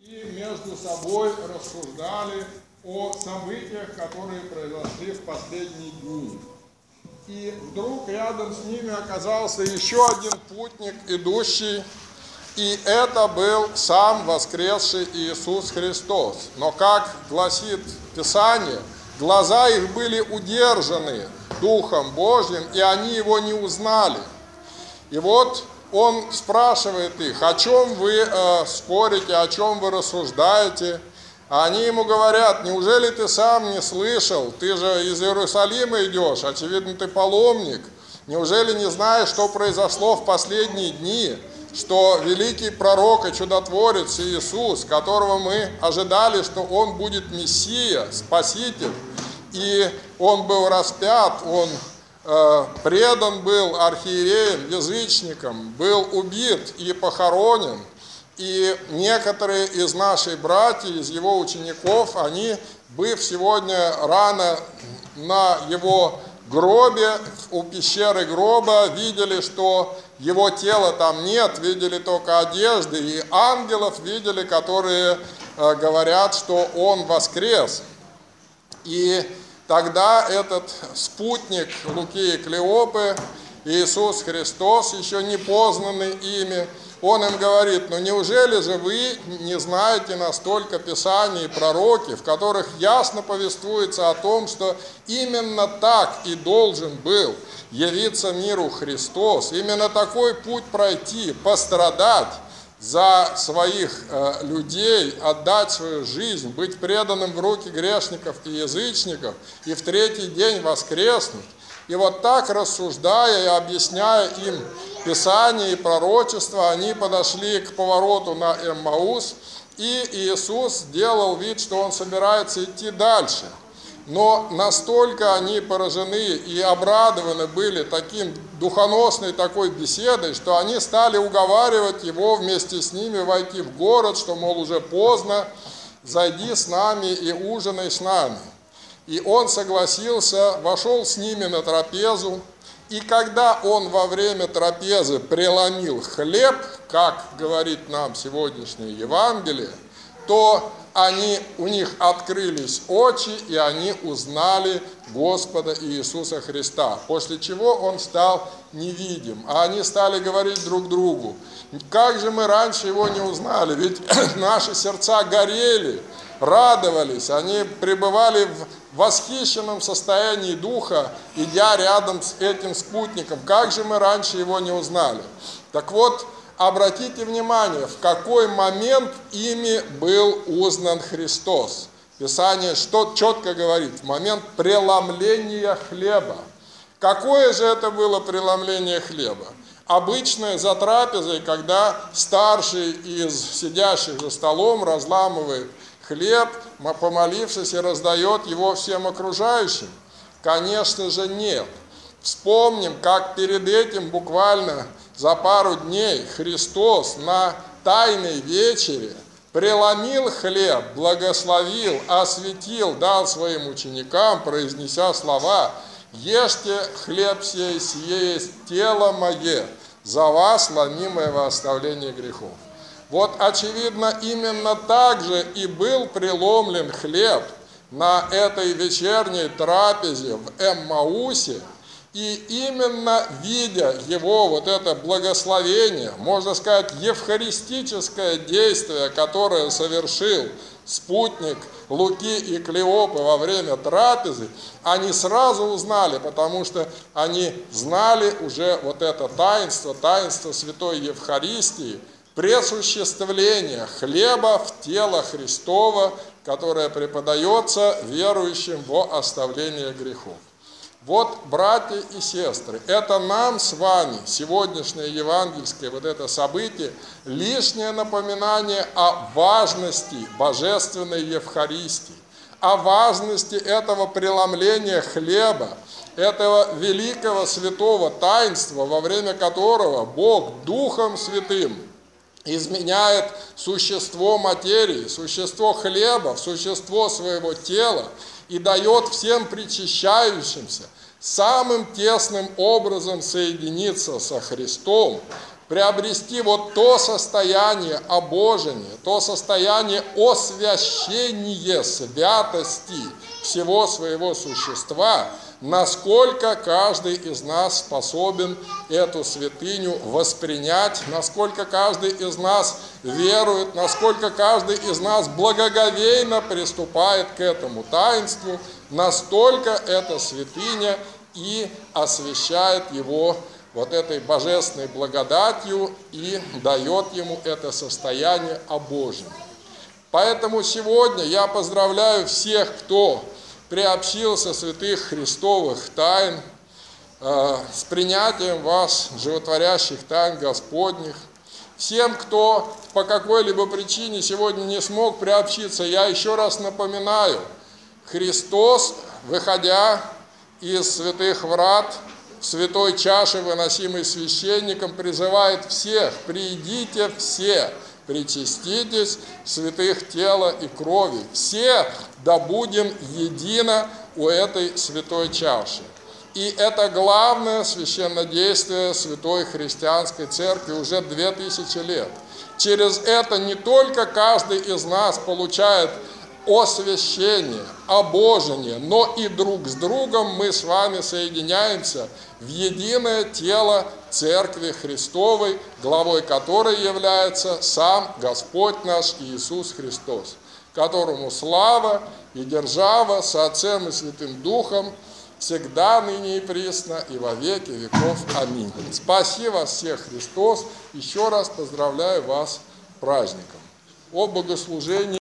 и между собой рассуждали о событиях, которые произошли в последние дни. И вдруг рядом с ними оказался еще один путник, идущий, и это был сам воскресший Иисус Христос. Но, как гласит Писание, глаза их были удержаны Духом Божьим, и они его не узнали. И вот он спрашивает их: о чем вы спорите, о чем вы рассуждаете? А они ему говорят: неужели ты сам не слышал? Ты же из Иерусалима идешь, очевидно, ты паломник. Неужели не знаешь, что произошло в последние дни? Что великий пророк и чудотворец Иисус, которого мы ожидали, что он будет Мессия, Спаситель, и он был распят, он предан был архиереем, язычником, был убит и похоронен. И некоторые из наших братьев, из его учеников, они, быв сегодня рано на его гробе, у пещеры гроба, видели, что его тела там нет, видели только одежды, и ангелов видели, которые говорят, что он воскрес. И тогда этот спутник Луки и Клеопы, Иисус Христос, еще не познанный ими, он им говорит: ну неужели же вы не знаете настолько Писаний и пророки, в которых ясно повествуется о том, что именно так и должен был явиться миру Христос, именно такой путь пройти, пострадать за своих людей, отдать свою жизнь, быть преданным в руки грешников и язычников, и в третий день воскреснуть. И вот так, рассуждая и объясняя им Писание и пророчество, они подошли к повороту на Эммаус, и Иисус сделал вид, что он собирается идти дальше. Но настолько они поражены и обрадованы были таким духоносной такой беседой, что они стали уговаривать его вместе с ними войти в город, что, мол, уже поздно, зайди с нами и ужинай с нами. И он согласился, вошел с ними на трапезу, и когда он во время трапезы преломил хлеб, как говорит нам сегодняшнее Евангелие, то у них открылись очи, и они узнали Господа Иисуса Христа, после чего он стал невидим. А они стали говорить друг другу: как же мы раньше его не узнали, ведь наши сердца горели, радовались, они пребывали в восхищенном состоянии духа, идя рядом с этим спутником. Как же мы раньше его не узнали? Так вот, обратите внимание, в какой момент ими был узнан Христос. Писание что четко говорит: в момент преломления хлеба. Какое же это было преломление хлеба? Обычно за трапезой, когда старший из сидящих за столом разламывает хлеб, помолившись, и раздает его всем окружающим? Конечно же нет. Вспомним, как перед этим буквально за пару дней Христос на Тайной вечере преломил хлеб, благословил, осветил, дал своим ученикам, произнеся слова: «Ешьте хлеб сей, сие есть тело мое, за вас ломимое во оставление грехов». Вот, очевидно, именно так же и был преломлен хлеб на этой вечерней трапезе в Эммаусе, и именно видя его вот это благословение, можно сказать, евхаристическое действие, которое совершил спутник Луки и Клеопы во время трапезы, они сразу узнали, потому что они знали уже вот это таинство Святой Евхаристии, пресуществление хлеба в тело Христово, которое преподается верующим во оставление грехов. Вот, братья и сестры, это нам с вами сегодняшнее евангельское вот это событие лишнее напоминание о важности божественной Евхаристии, о важности этого преломления хлеба, этого великого святого таинства, во время которого Бог Духом Святым изменяет существо материи, существо хлеба в существо своего тела и дает всем причащающимся самым тесным образом соединиться со Христом, приобрести вот то состояние обожения, то состояние освящения, святости всего своего существа, насколько каждый из нас способен эту святыню воспринять, насколько каждый из нас верует, насколько каждый из нас благоговейно приступает к этому таинству, настолько эта святыня и освящает его вот этой божественной благодатью и дает ему это состояние обожения. Поэтому сегодня я поздравляю всех, кто приобщился святых Христовых тайн, с принятием вас животворящих тайн Господних. Всем, кто по какой-либо причине сегодня не смог приобщиться, я еще раз напоминаю, Христос, выходя из святых врат, в святой чаше, выносимой священником, призывает всех: придите все, причаститесь святых тела и крови, все да будем едино у этой святой чаши. И это главное священнодействие Святой Христианской Церкви уже 2000 лет. Через это не только каждый из нас получает освящение, обожение, но и друг с другом мы с вами соединяемся в единое тело Церкви Христовой, главой которой является сам Господь наш Иисус Христос, которому слава и держава со Отцем и Святым Духом всегда, ныне и присно, и во веки веков. Аминь. Спаси вас всех, Христос. Еще раз поздравляю вас с праздником. О богослужении.